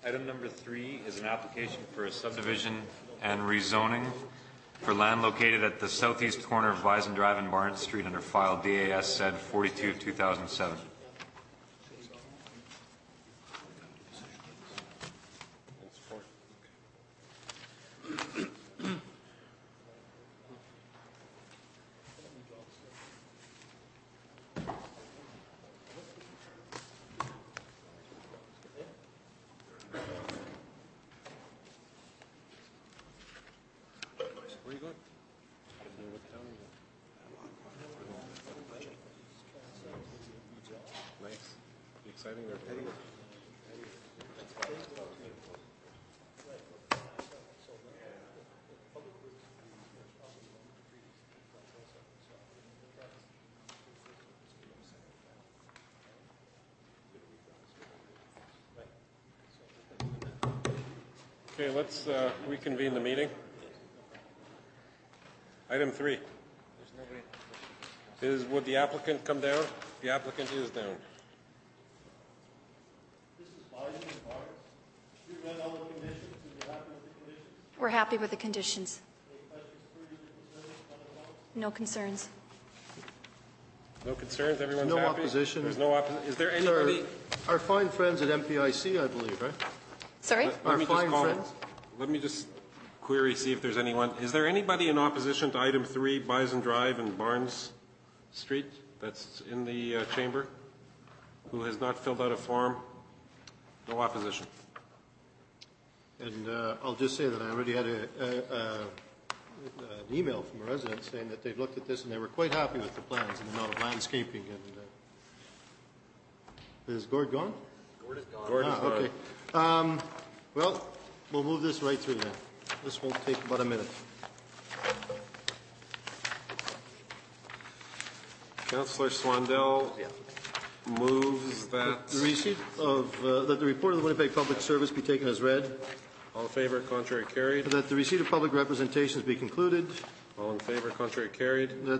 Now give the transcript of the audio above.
Item number 3 is an application for a subdivision and rezoning for land located at the southeast corner of Bison Drive and Barnes Street under file DAS SED 42 of 2007. Where are you going? Nice. Exciting. They're petty. Okay, let's reconvene the meeting. Item 3. Would the applicant come down? The applicant is down. This is Biden and Barnes. You read all the conditions and you're happy with the conditions? We're happy with the conditions. Any questions, queries, or concerns? No concerns. No concerns? Everyone's No happy? opposition. There's no opposition. Is there anybody? Our fine friends at MPIC, I believe, right? Sorry? Our fine friends. Let me just query, see if there's anyone. Is there anybody in opposition to item 3, Bison Drive and Barnes Street, that's in the chamber, who has not filled out a form? No opposition. And I'll just say that I already had an email from a resident saying that they've looked at this and they were quite happy with the plans and the amount of landscaping. And is Gord gone? Gord is gone. Okay. Well, we'll move this right through then. This won't take about a minute. Councillor Swandell moves that The receipt of that the report of the Winnipeg Public Service be taken as read. all in favor, contrary carried. That the receipt of public representations be concluded. All in favor, contrary carried. That